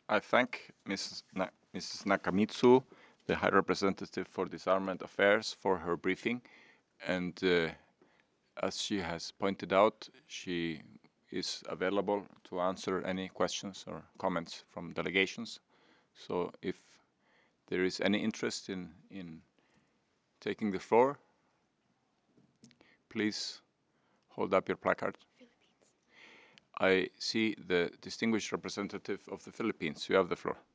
I thank Mrs. Nakamitsu, the High Representative for Disarmament Affairs, for her briefing. And as she has pointed out, she is available to answer any questions or comments from delegations. So if there is any interest in taking the floor, please hold up your placard. I see the distinguished representative of the Philippines. You have the floor.